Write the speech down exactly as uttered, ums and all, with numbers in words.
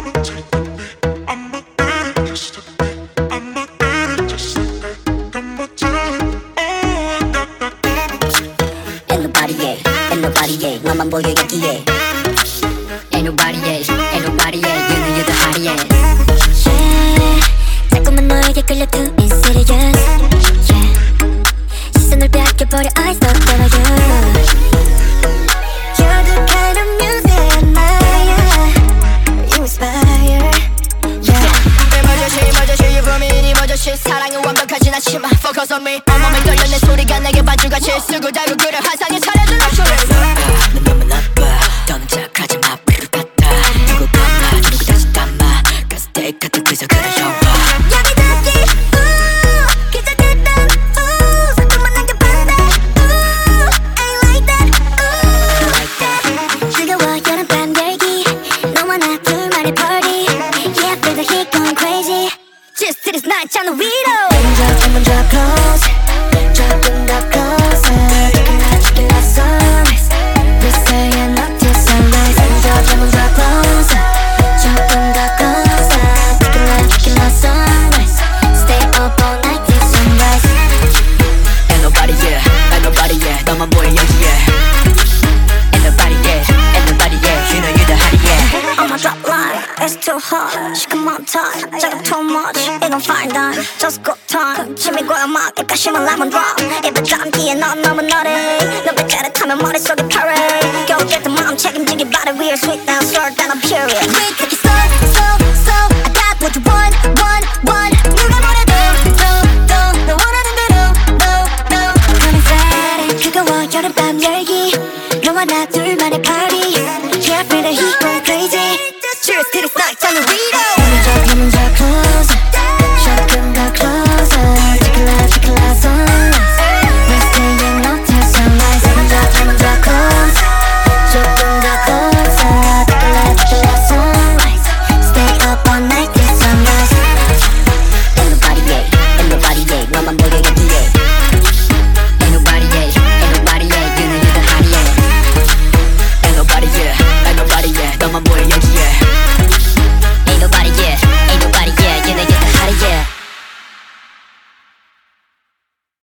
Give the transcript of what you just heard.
Ain't nobody yeah, ain't nobody yeah, 너만 보여 여기에. Ain't nobody yeah, ain't nobody yeah, you know you're the hottest. Yeah, 자꾸만 너에게 끌려 too insidious. Yeah, 시선을 뺏겨버려 eyes don't follow you. You're the kind of music I admire. You inspire. Yeah. 내 멋져시 멋져시 you from me 멋져시 사랑은 완벽하진 않지만 focus on me 온몸에 떨려 내 소리가 내게 반주같이 쓰고 달고 그래 환상에 차려준 luxury. 넌 너무 나빠 더는 착하지 마 삐르르 받아 누구 감아 누구 다시 담아 가스테이크 같은 그저 그래 영화 여기 저기 우 기적했던 우 자꾸만 남겨봤네 우 ain't like that 우 like that 뜨거워 여름밤 열기 너와 나 둘만의 party Yeah feel the heat going crazy Just to this night on the 위로 조금 더 close 조금 더 closer Chicken like sunrise We say it up till sunrise 조금 더 closer 조금 더 closer Chicken like chicken like sunrise Stay up all night till sunrise Ain't nobody yeah, ain't nobody yeah 너만 보여 여기에 Ain't nobody yeah, ain't nobody yeah you know you're the hottest yeah On my drop line, it's too hot 시커먼 touch, 자극 too much It don't find time, just go time 침이 고여 막 입가심은 lemon drop 입에 담기에 넌 너무 너래 너 뱉게를 타면 머릿속에 parade 겨우 깼던 마음 책임지기 바래 We are sweet now, swear that I'm period We take it slow, slow, slow I got what you want, want, want 누가 뭐래도, do, do 너 원하는 대로, no, no Coming Friday 뜨거워 여름밤 열기 너와 나 둘만의 party Yeah, feel the heat going crazy Cheers to this night on the Rito